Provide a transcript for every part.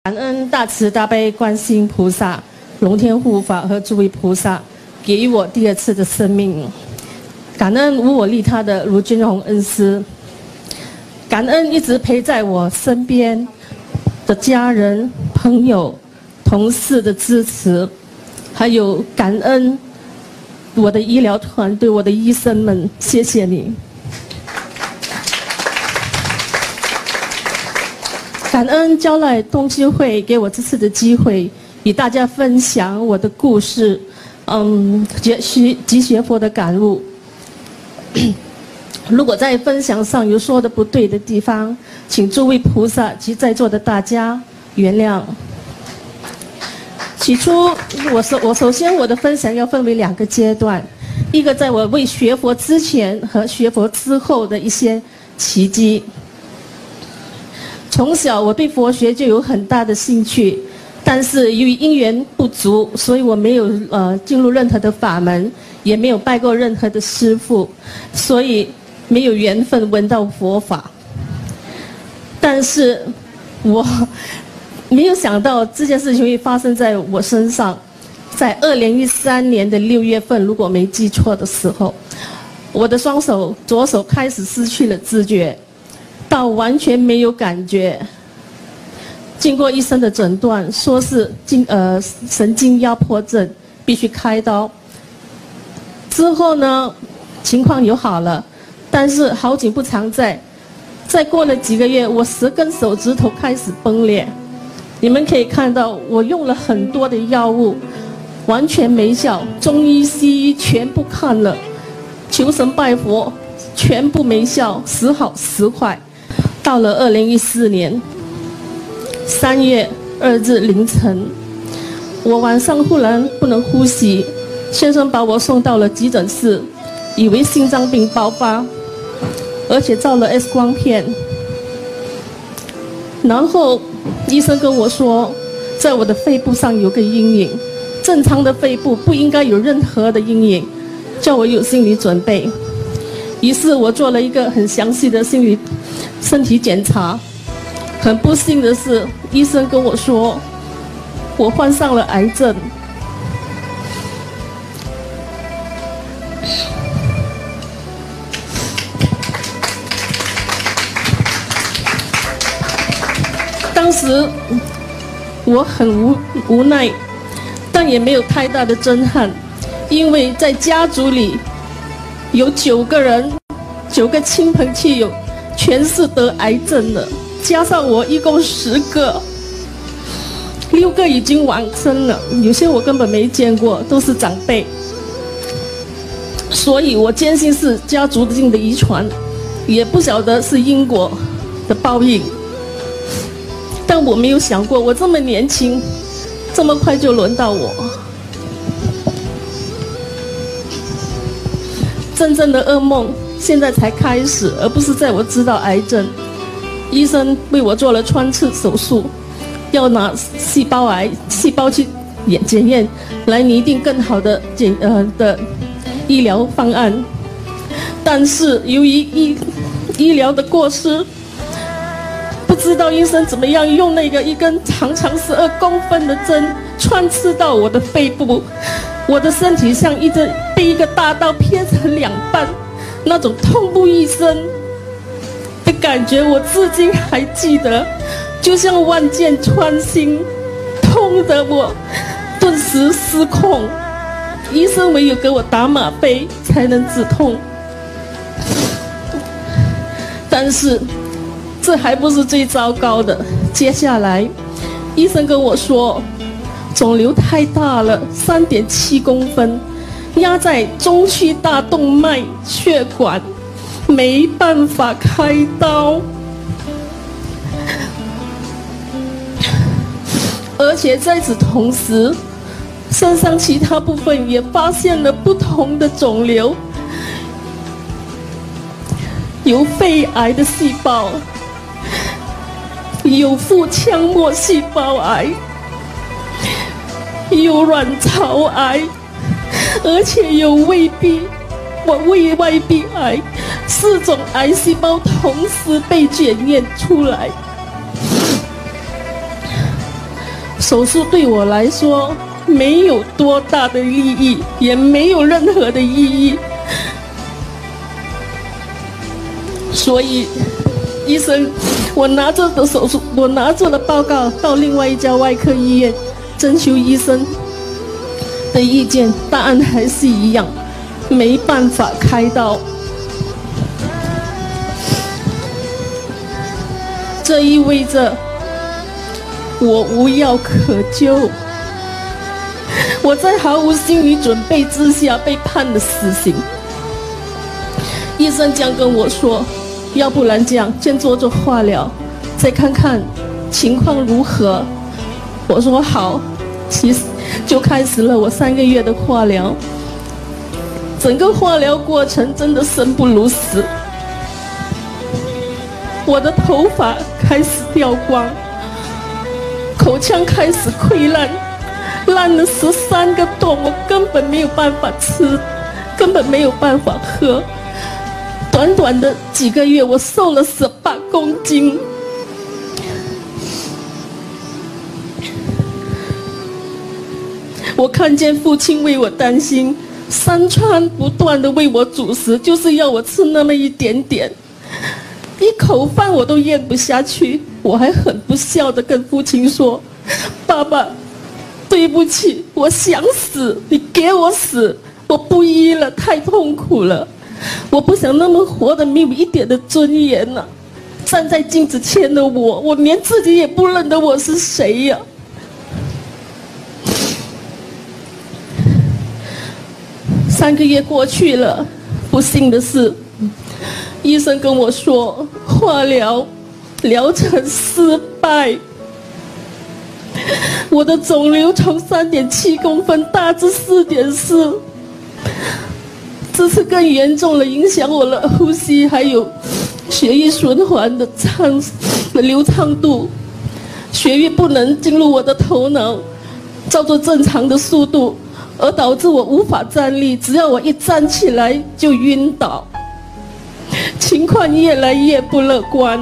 感恩大慈大悲观世音菩萨、龙天护法和诸位菩萨给予我第二次的生命，感恩无我利他的卢军宏恩师，感恩一直陪在我身边的家人、朋友、同事的支持，还有感恩我的医疗团队、我的医生们，谢谢你。感恩交赖同修会给我这次的机会，与大家分享我的故事，及学佛的感悟。如果在分享上有说的不对的地方，请诸位菩萨及在座的大家原谅。起初，首先我的分享要分为2个阶段，一个在我未学佛之前和学佛之后的一些奇迹。从小我对佛学就有很大的兴趣，但是由于因缘不足，所以我没有进入任何的法门，也没有拜过任何的师父，所以没有缘分闻到佛法。但是我没有想到这件事情会发生在我身上。在2013年的6月份，如果没记错的时候，我的左手开始失去了知觉，到完全没有感觉。经过医生的诊断，说是神经压迫症，必须开刀。之后呢，情况又好了，但是好景不常在，再过了几个月，我10根手指头开始崩裂。你们可以看到，我用了很多的药物，完全没效，中医西医全部看了，求神拜佛，全部没效，时好时坏。到了2014年3月2日凌晨，我晚上忽然不能呼吸，先生把我送到了急诊室，以为心脏病爆发，而且照了 X 光片。然后医生跟我说，在我的肺部上有个阴影，正常的肺部不应该有任何的阴影，叫我有心理准备。于是我做了一个很详细的身体检查。很不幸的是，医生跟我说我患上了癌症。当时我很无奈，但也没有太大的震撼，因为在家族里有9个人，9个亲朋戚友全是得癌症的，加上我一共10个，6个已经往生了，有些我根本没见过，都是长辈。所以我坚信是家族性的遗传，也不晓得是因果的报应。但我没有想过，我这么年轻，这么快就轮到我。真正的噩梦现在才开始，而不是在我知道癌症。医生为我做了穿刺手术，要拿细胞去检验，来拟定更好的医疗方案。但是由于医疗的过失，不知道医生怎么样用那个一根长12公分的针穿刺到我的肺部，我的身体像被一个大刀劈成2半，那种痛不欲生的感觉我至今还记得，就像万箭穿心，痛得我顿时失控。医生唯有给我打吗啡才能止痛。但是这还不是最糟糕的，接下来医生跟我说，肿瘤太大了，3.7公分，压在中区大动脉血管，没办法开刀。而且在此同时，身上其他部分也发现了不同的肿瘤，有肺癌的细胞，有腹腔膜细胞癌，有卵巢癌，而且有胃外壁癌，4种癌细胞同时被检验出来。 手术对我来说没有多大的意义，也没有任何的意义。所以，医生，我拿着了报告到另外一家外科医院，征求医生的意见，答案还是一样，没办法开刀。这意味着我无药可救。我在毫无心理准备之下被判了死刑。医生这样跟我说，要不然这样，先做做化疗，再看看情况如何。我说好，其实就开始了我3个月的化疗。整个化疗过程真的生不如死，我的头发开始掉光，口腔开始溃烂，烂了13个洞，我根本没有办法吃，根本没有办法喝。短短的几个月，我瘦了18公斤。我看见父亲为我担心，3餐不断的为我煮食，就是要我吃那么一点点，一口饭我都咽不下去。我还很不孝的跟父亲说：“爸爸，对不起，我想死，你给我死，我不医了，太痛苦了。我不想那么活得没有一点的尊严了。站在镜子前的我连自己也不认得我是谁呀。”3个月过去了，不幸的是，医生跟我说化疗疗程失败，我的肿瘤从3.7公分大至4.4，这次更严重了，影响我的呼吸，还有血液循环的流畅度，血液不能进入我的头脑，照着正常的速度，而导致我无法站立，只要我一站起来就晕倒，情况越来越不乐观。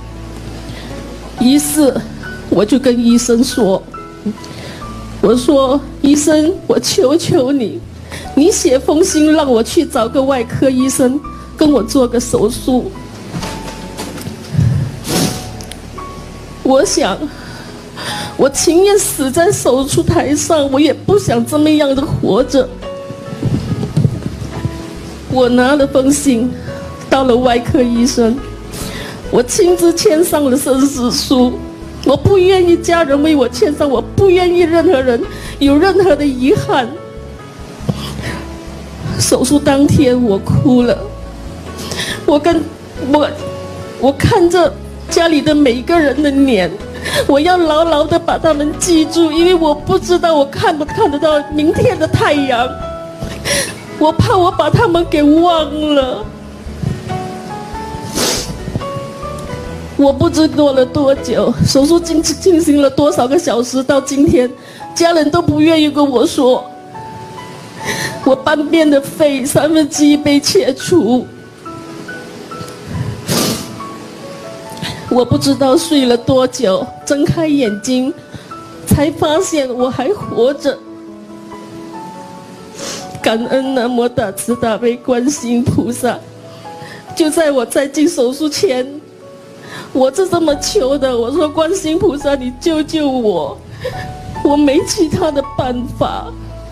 于是我就跟医生说，我说医生，我求求你，你写封信让我去找个外科医生跟我做个手术。我想我情愿死在手术台上，我也不想这么样的活着。我拿了封信到了外科医生，我亲自签上了生死书，我不愿意家人为我签上，我不愿意任何人有任何的遗憾。手术当天我哭了，我看着家里的每个人的脸，我要牢牢地把他们记住，因为我不知道我看不看得到明天的太阳，我怕我把他们给忘了。我不知过了多久，手术进行了多少个小时，到今天家人都不愿意跟我说我半边的肺1/3被切除。我不知道睡了多久，睁开眼睛才发现我还活着。感恩南无大慈大悲观世音菩萨。就在我在进手术前，我是这么求的，我说观世音菩萨你救救我，我没其他的办法。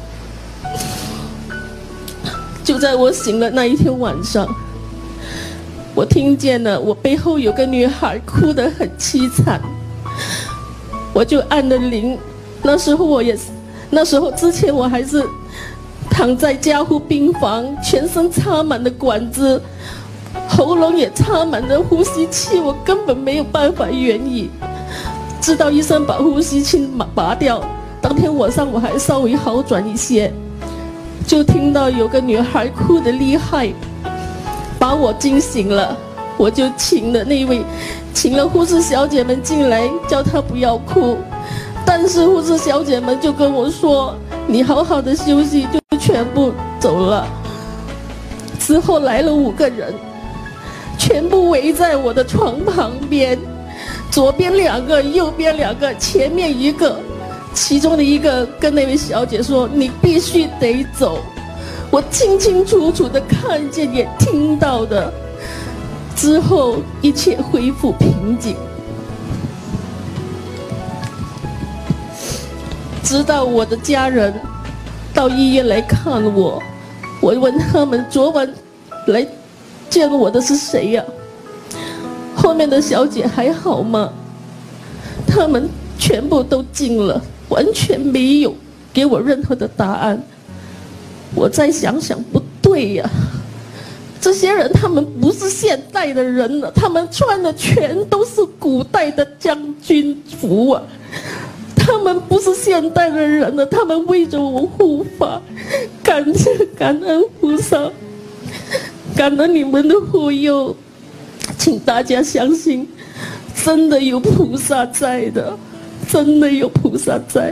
就在我醒了那一天晚上，我听见了我背后有个女孩哭得很凄惨，我就按了铃。那时候之前我还是躺在加护病房，全身插满了管子，喉咙也插满了呼吸器，我根本没有办法言语。直到医生把呼吸器拔掉，当天晚上我还稍微好转一些，就听到有个女孩哭得厉害，把我惊醒了。我就请了护士小姐们进来，叫她不要哭。但是护士小姐们就跟我说，你好好的休息，就全部走了。之后来了5个人，全部围在我的床旁边，左边2个，右边2个，前面1个， 其中的一个跟那位小姐说：“你必须得走。”我清清楚楚的看见也听到的。之后一切恢复平静。直到我的家人到医院来看我，我问他们昨晚来见我的是谁呀？后面的小姐还好吗？他们全部都静了，完全没有给我任何的答案。我再想想，不对呀，这些人他们不是现代的人了，他们穿的全都是古代的将军服啊。他们不是现代的人了，他们为着我护法，感恩菩萨，感恩你们的护佑，请大家相信，真的有菩萨在的，真的有菩萨在。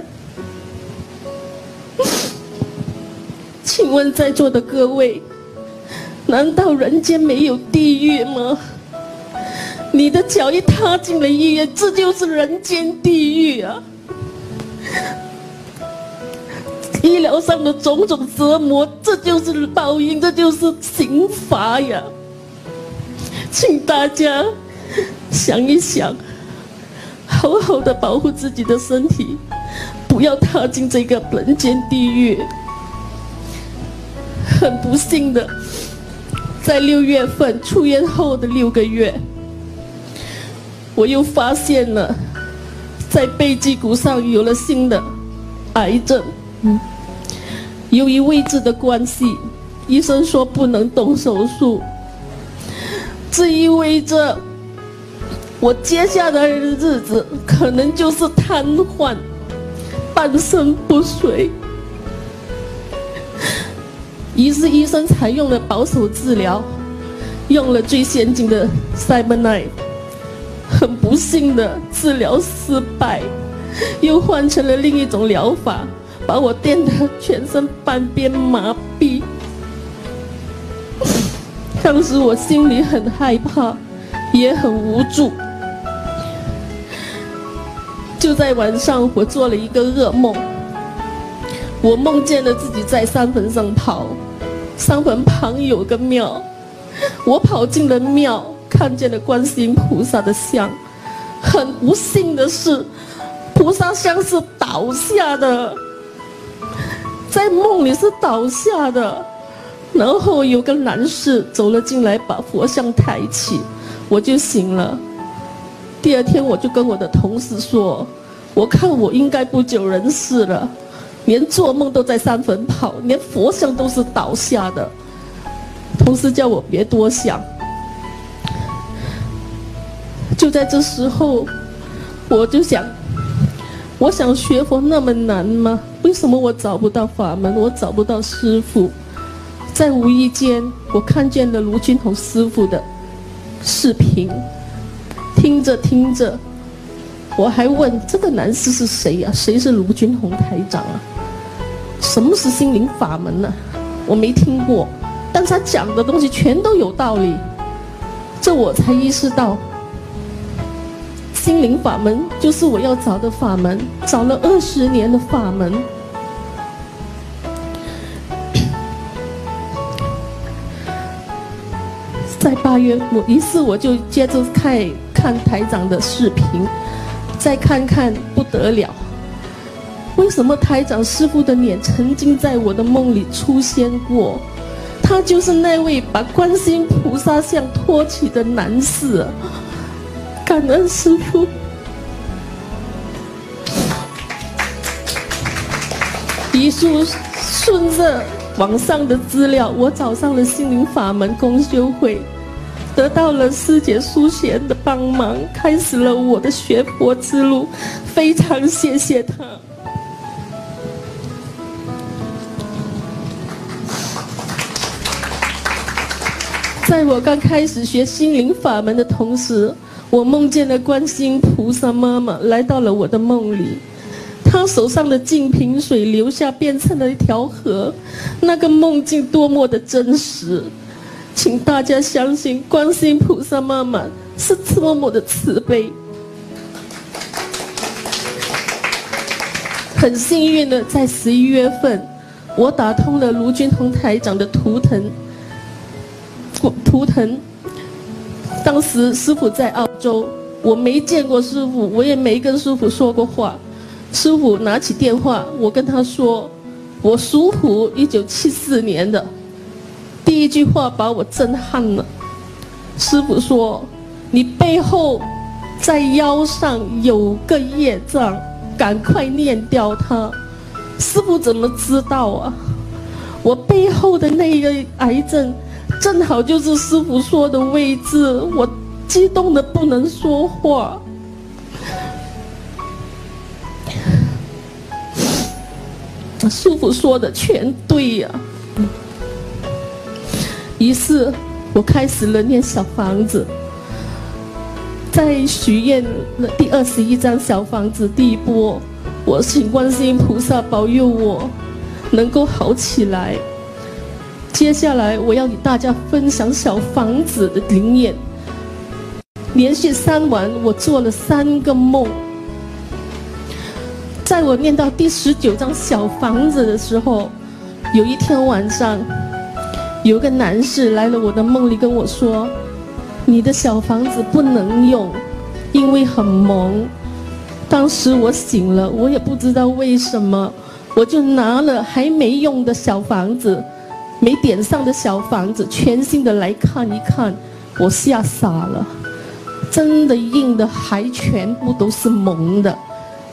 请问在座的各位，难道人间没有地狱吗？你的脚一踏进了医院，这就是人间地狱啊！医疗上的种种折磨，这就是报应，这就是刑罚呀！请大家想一想，好好的保护自己的身体，不要踏进这个人间地狱。很不幸的，在6月份出院后的6个月，我又发现了在背脊骨上有了新的癌症。由于位置的关系，医生说不能动手术，这意味着我接下来的日子可能就是瘫痪，半身不遂。于是医生采用了保守治疗，用了最先进的 Cyberknife， 很不幸的治疗失败，又换成了另一种疗法，把我电得全身半边麻痹。当时我心里很害怕，也很无助。就在晚上，我做了一个噩梦，我梦见了自己在山坟上跑，山坟旁有个庙，我跑进了庙，看见了观世音菩萨的像。很不幸的是，菩萨像是倒下的，在梦里是倒下的。然后有个男士走了进来，把佛像抬起，我就醒了。第二天我就跟我的同事说，我看我应该不久人世了，连做梦都在山坟跑，连佛像都是倒下的。同事叫我别多想。就在这时候，我就想，我想学佛那么难吗？为什么我找不到法门，我找不到师父？在无意间，我看见了卢军宏师父的视频，听着听着，我还问这个男士是谁呀？谁是卢军宏台长啊？什么是心灵法门呢？我没听过，但是他讲的东西全都有道理。这我才意识到，心灵法门就是我要找的法门，找了20年的法门。在8月，于是我就接着看台长的视频，再看看不得了，为什么台长师父的脸曾经在我的梦里出现过？他就是那位把观世音菩萨像托起的男士。感恩师父。于是顺着网上的资料，我找上了心灵法门公修会，得到了师姐淑贤的帮忙，开始了我的学佛之路。非常谢谢她。在我刚开始学心灵法门的同时，我梦见了观世音菩萨妈妈来到了我的梦里，她手上的净瓶水流下变成了一条河，那个梦境多么的真实！请大家相信，观世音菩萨妈妈是多么的慈悲。 很幸运的在11月份，我打通了卢军宏台长的图腾。当时师父在澳洲，我没见过师父，我也没跟师父说过话。师父拿起电话，我跟他说，我属虎，1974年的。第一句话把我震撼了。师父说，你背后在腰上有个业障，赶快念掉它。师父怎么知道啊？我背后的那个癌症正好就是师父说的位置，我激动的不能说话。师父说的全对呀。于是我开始了念小房子，在许愿了第21张小房子第一波，我请观世音菩萨保佑我能够好起来。接下来我要与大家分享小房子的灵验。连续3晚我做了3个梦。在我念到第19张小房子的时候，有一天晚上，有个男士来了我的梦里跟我说，你的小房子不能用，因为很蒙。当时我醒了，我也不知道为什么，我就拿了还没用的小房子，没点上的小房子，全新的来看一看，我吓傻了，真的印的还全部都是蒙的。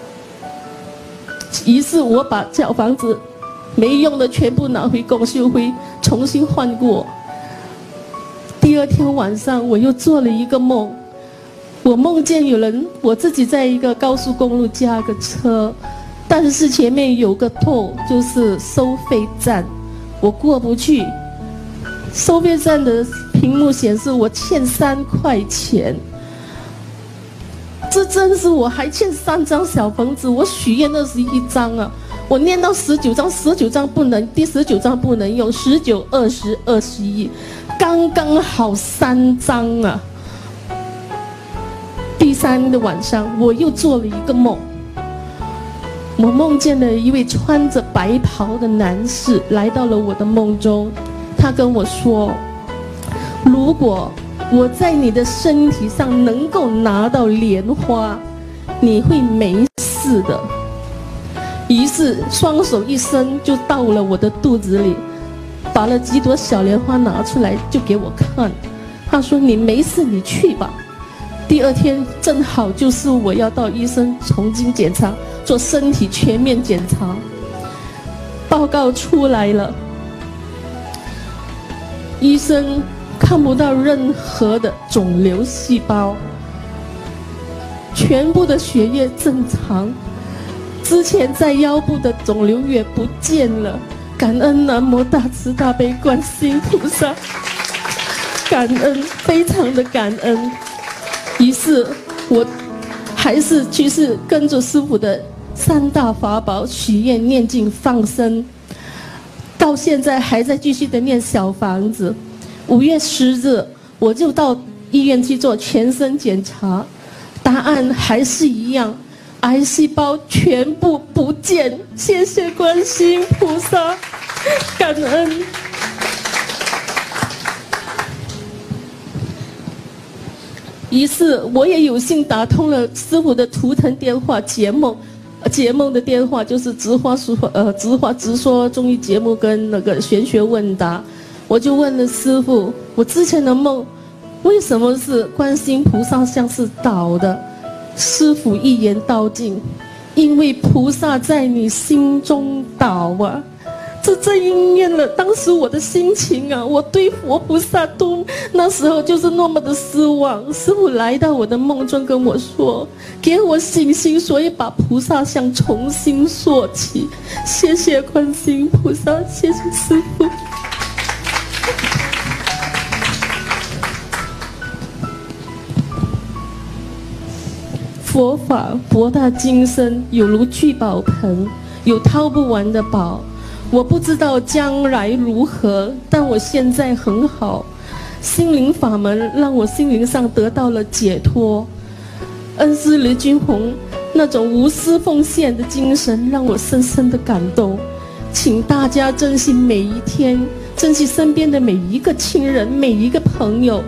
于是我把小房子没用的全部拿回公修会重新换过。第二天晚上我又做了一个梦，我梦见有人，我自己在一个高速公路加个车，但是前面有个透，就是收费站，我过不去。收费站的屏幕显示我欠3块钱，这真是我还欠3张小房子，我许愿21张啊，我念到19张，19张不能，第19张不能用，19、20、21，刚刚好3张啊。第3的晚上，我又做了一个梦，我梦见了一位穿着白袍的男士来到了我的梦中，他跟我说，如果我在你的身体上能够拿到莲花，你会没事的。于是双手一伸就到了我的肚子里，把了几朵小莲花拿出来就给我看，他说你没事，你去吧。第二天正好就是我要到医生重新检查，做身体全面检查，报告出来了，医生看不到任何的肿瘤细胞，全部的血液正常，之前在腰部的肿瘤也不见了。感恩南无大慈大悲观世音菩萨，感恩，非常的感恩。于是我还是跟着师父的3大法宝许愿、念经、放生，到现在还在继续的念小房子。5月10日我就到医院去做全身检查，答案还是一样，癌细胞全部不见。谢谢观世音菩萨，感恩。于是我也有幸打通了师父的图腾电话解梦的电话，就是直说综艺节目跟那个玄学问答。我就问了师父，我之前的梦为什么是观世音菩萨像是倒的？师父一言道尽，因为菩萨在你心中倒啊。这应验了当时我的心情啊，我对佛菩萨都那时候就是那么的失望。师父来到我的梦中跟我说，给我信心，所以把菩萨像重新塑起。谢谢观世音菩萨，谢谢师父。佛法博大精深，有如聚宝盆，有掏不完的宝。我不知道将来如何，但我现在很好。心灵法门让我心灵上得到了解脱。恩师黎君宏那种无私奉献的精神让我深深的感动。请大家珍惜每一天，珍惜身边的每一个亲人，每一个朋友。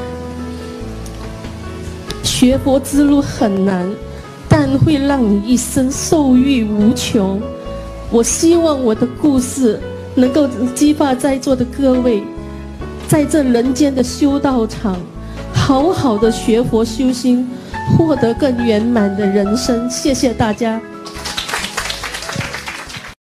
学佛之路很难，但会让你一生受益无穷。我希望我的故事能够激发在座的各位，在这人间的修道场好好的学佛修心，获得更圆满的人生。谢谢大家。